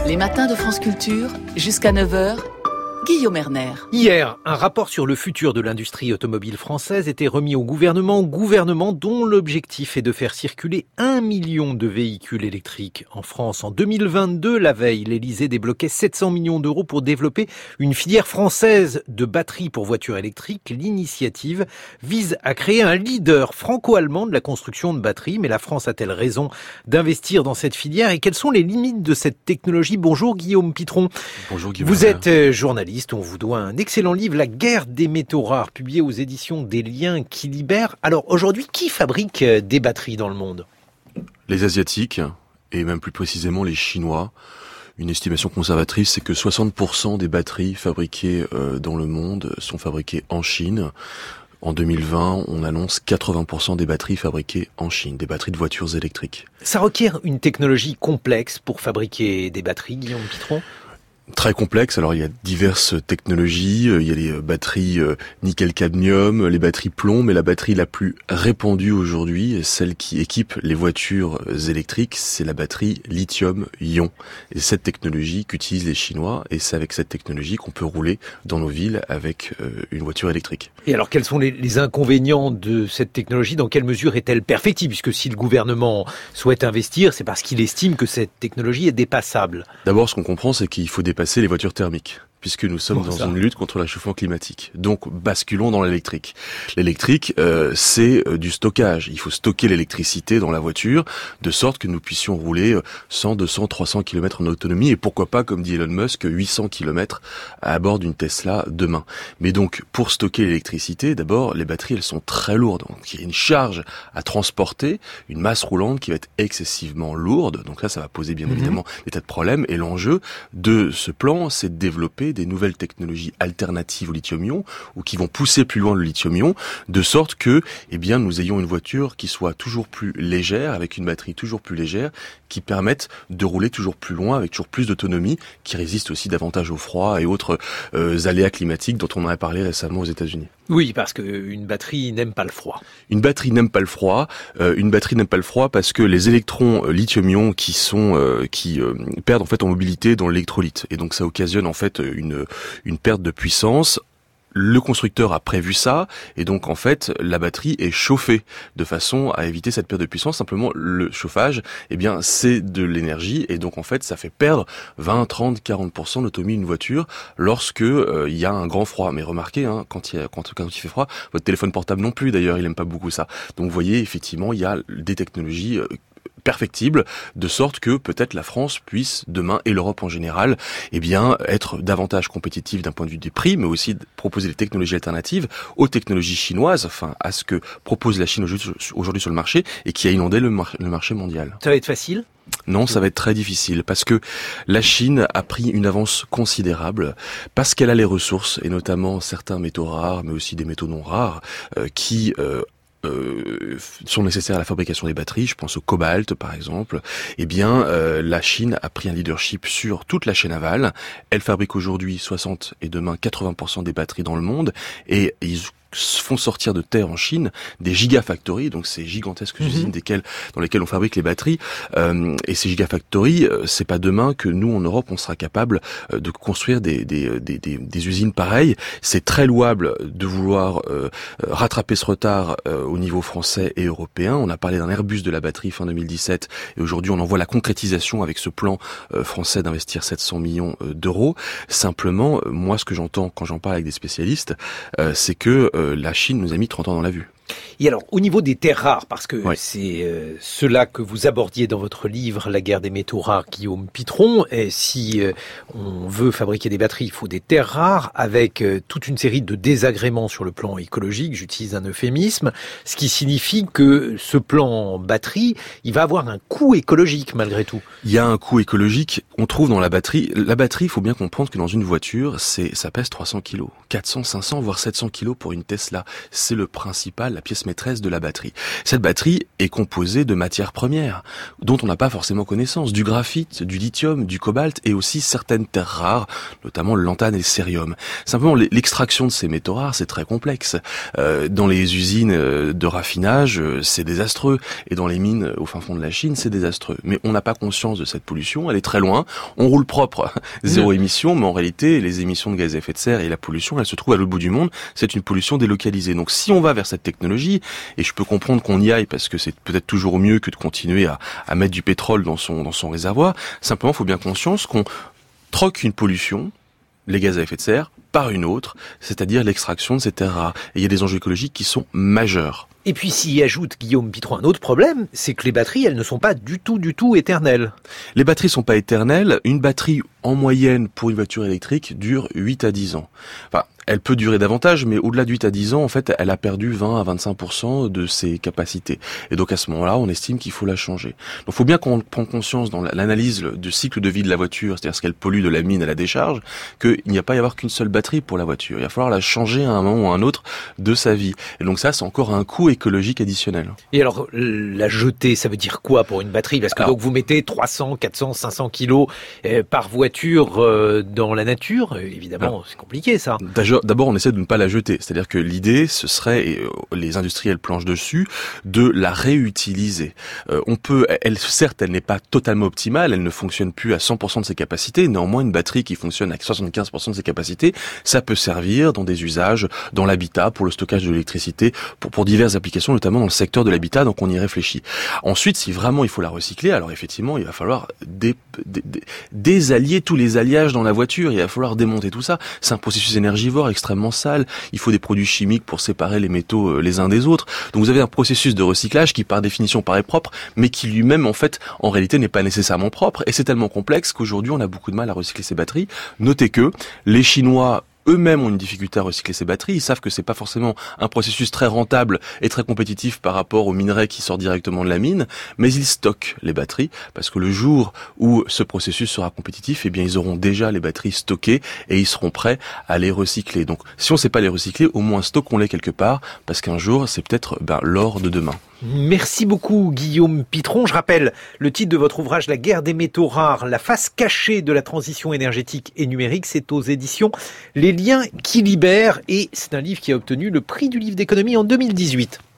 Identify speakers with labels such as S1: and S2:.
S1: Les matins de France Culture, jusqu'à 9h, Guillaume Erner.
S2: Hier, un rapport sur le futur de l'industrie automobile française était remis au gouvernement dont l'objectif est de faire circuler 1 million de véhicules électriques en France. En 2022, la veille, l'Élysée débloquait 700 millions d'euros pour développer une filière française de batteries pour voitures électriques. L'initiative vise à créer un leader franco-allemand de la construction de batteries. Mais la France a-t-elle raison d'investir dans cette filière et quelles sont les limites de cette technologie? Bonjour Guillaume Pitron.
S3: Bonjour Guillaume.
S2: Vous êtes journaliste. On vous doit un excellent livre, La guerre des métaux rares, publié aux éditions des Liens qui libèrent. Alors aujourd'hui, qui fabrique des batteries dans le monde?
S3: Les Asiatiques, et même plus précisément les Chinois. Une estimation conservatrice, c'est que 60% des batteries fabriquées dans le monde sont fabriquées en Chine. En 2020, on annonce 80% des batteries fabriquées en Chine, des batteries de voitures électriques.
S2: Ça requiert une technologie complexe pour fabriquer des batteries, Guillaume Pitron?
S3: Très complexe. Alors il y a diverses technologies, il y a les batteries nickel-cadmium, les batteries plomb, mais la batterie la plus répandue aujourd'hui, celle qui équipe les voitures électriques, c'est la batterie lithium-ion. Et cette technologie qu'utilisent les Chinois, et c'est avec cette technologie qu'on peut rouler dans nos villes avec une voiture électrique.
S2: Et alors quels sont les inconvénients de cette technologie? Dans quelle mesure est-elle perfectible? Puisque si le gouvernement souhaite investir, c'est parce qu'il estime que cette technologie est dépassable.
S3: D'abord, ce qu'on comprend, c'est qu'il faut dépasser les voitures thermiques, puisque nous sommes dans une lutte contre le réchauffement climatique. Donc, basculons dans l'électrique. L'électrique, c'est du stockage. Il faut stocker l'électricité dans la voiture, de sorte que nous puissions rouler 100, 200, 300 km en autonomie, et pourquoi pas, comme dit Elon Musk, 800 km à bord d'une Tesla demain. Mais donc, pour stocker l'électricité, d'abord, les batteries, elles sont très lourdes. Donc, il y a une charge à transporter, une masse roulante qui va être excessivement lourde. Donc là, ça va poser bien évidemment des tas de problèmes. Et l'enjeu de ce plan, c'est de développer des nouvelles technologies alternatives au lithium-ion ou qui vont pousser plus loin le lithium-ion de sorte que, nous ayons une voiture qui soit toujours plus légère avec une batterie toujours plus légère qui permette de rouler toujours plus loin avec toujours plus d'autonomie qui résiste aussi davantage au froid et autres aléas climatiques dont on en a parlé récemment aux États-Unis.
S2: Oui, parce qu'une batterie n'aime pas le froid.
S3: Une batterie n'aime pas le froid. Une batterie n'aime pas le froid parce que les électrons lithium-ion qui perdent en fait en mobilité dans l'électrolyte et donc ça occasionne en fait une perte de puissance. Le constructeur a prévu ça et donc en fait la batterie est chauffée de façon à éviter cette perte de puissance. Simplement le chauffage, c'est de l'énergie et donc en fait ça fait perdre 20, 30, 40% d'autonomie d'une voiture lorsque il y a un grand froid. Mais remarquez, quand il fait froid, votre téléphone portable non plus d'ailleurs, il aime pas beaucoup ça. Donc vous voyez effectivement il y a des technologies perfectible, de sorte que peut-être la France puisse demain, et l'Europe en général, être davantage compétitive d'un point de vue des prix, mais aussi proposer des technologies alternatives aux technologies chinoises, à ce que propose la Chine aujourd'hui sur le marché et qui a inondé le marché mondial.
S2: Ça va être facile ?
S3: Non, ça va être très difficile parce que la Chine a pris une avance considérable parce qu'elle a les ressources et notamment certains métaux rares, mais aussi des métaux non rares qui sont nécessaires à la fabrication des batteries. Je pense au cobalt par exemple. La Chine a pris un leadership sur toute la chaîne aval. Elle fabrique aujourd'hui 60 et demain 80% des batteries dans le monde et ils font sortir de terre en Chine des gigafactories, donc ces gigantesques usines dans lesquelles on fabrique les batteries. Et ces gigafactories, c'est pas demain que nous en Europe on sera capable de construire des usines pareilles. C'est très louable de vouloir rattraper ce retard au niveau français et européen. On a parlé d'un Airbus de la batterie fin 2017 et aujourd'hui on en voit la concrétisation avec ce plan français d'investir 700 millions d'euros. Simplement, moi ce que j'entends quand j'en parle avec des spécialistes, c'est que la Chine nous a mis 30 ans dans la vue.
S2: Et alors, au niveau des terres rares, parce que c'est cela que vous abordiez dans votre livre, La guerre des métaux rares, Guillaume Pitron, et si on veut fabriquer des batteries, il faut des terres rares, avec toute une série de désagréments sur le plan écologique, j'utilise un euphémisme, ce qui signifie que ce plan batterie, il va avoir un coût écologique malgré tout.
S3: Il y a un coût écologique, on trouve dans la batterie, il faut bien comprendre que dans une voiture, ça pèse 300 kilos, 400, 500, voire 700 kilos pour une Tesla. C'est la la pièce maîtresse de la batterie. Cette batterie est composée de matières premières dont on n'a pas forcément connaissance, du graphite, du lithium, du cobalt et aussi certaines terres rares, notamment le lantane et le cérium. Simplement, l'extraction de ces métaux rares, c'est très complexe. Dans les usines de raffinage, c'est désastreux. Et dans les mines au fin fond de la Chine, c'est désastreux. Mais on n'a pas conscience de cette pollution, elle est très loin. On roule propre, zéro émission, mais en réalité, les émissions de gaz à effet de serre et la pollution, elles se trouvent à l'autre bout du monde. C'est une pollution délocalisée. Donc si on va vers cette technologie, et je peux comprendre qu'on y aille parce que c'est peut-être toujours mieux que de continuer à mettre du pétrole dans son réservoir, simplement, il faut bien conscience qu'on troque une pollution, les gaz à effet de serre, par une autre, c'est-à-dire l'extraction de ces terres rares. Et il y a des enjeux écologiques qui sont majeurs.
S2: Et puis s'y ajoute, Guillaume Pitron, un autre problème, c'est que les batteries, elles ne sont pas du tout éternelles.
S3: Les batteries sont pas éternelles. Une batterie, en moyenne, pour une voiture électrique, dure 8 à 10 ans. Enfin, elle peut durer davantage, mais au-delà de 8 à 10 ans, en fait, elle a perdu 20 à 25% de ses capacités. Et donc, à ce moment-là, on estime qu'il faut la changer. Donc, il faut bien qu'on prenne conscience dans l'analyse du cycle de vie de la voiture, c'est-à-dire ce qu'elle pollue de la mine à la décharge, qu'il n'y a pas à y avoir qu'une seule batterie pour la voiture. Il va falloir la changer à un moment ou à un autre de sa vie. Et donc ça, c'est encore un coût écologique additionnel.
S2: Et alors, la jeter, ça veut dire quoi pour une batterie? Parce que donc vous mettez 300, 400, 500 kilos par voiture dans la nature. Évidemment, c'est compliqué, ça.
S3: D'abord, on essaie de ne pas la jeter. C'est-à-dire que l'idée, ce serait, et les industriels planchent dessus, de la réutiliser. Certes, elle n'est pas totalement optimale, elle ne fonctionne plus à 100% de ses capacités. Néanmoins, une batterie qui fonctionne à 75% de ses capacités, ça peut servir dans des usages, dans l'habitat, pour le stockage de l'électricité, pour diverses applications, notamment dans le secteur de l'habitat, donc on y réfléchit. Ensuite, si vraiment il faut la recycler, alors effectivement, il va falloir désallier tous les alliages dans la voiture, il va falloir démonter tout ça. C'est un processus énergivore extrêmement sale, il faut des produits chimiques pour séparer les métaux les uns des autres. Donc vous avez un processus de recyclage qui par définition paraît propre, mais qui lui-même en réalité n'est pas nécessairement propre, et c'est tellement complexe qu'aujourd'hui on a beaucoup de mal à recycler ces batteries. Notez que les Chinois eux-mêmes ont une difficulté à recycler ces batteries. Ils savent que c'est pas forcément un processus très rentable et très compétitif par rapport au minerai qui sort directement de la mine, mais ils stockent les batteries parce que le jour où ce processus sera compétitif, eh bien ils auront déjà les batteries stockées et ils seront prêts à les recycler. Donc si on sait pas les recycler, au moins stockons-les quelque part parce qu'un jour c'est peut-être l'or de demain.
S2: Merci beaucoup Guillaume Pitron. Je rappelle le titre de votre ouvrage La guerre des métaux rares, la face cachée de la transition énergétique et numérique. C'est aux éditions Les Liens qui libèrent et c'est un livre qui a obtenu le prix du livre d'économie en 2018.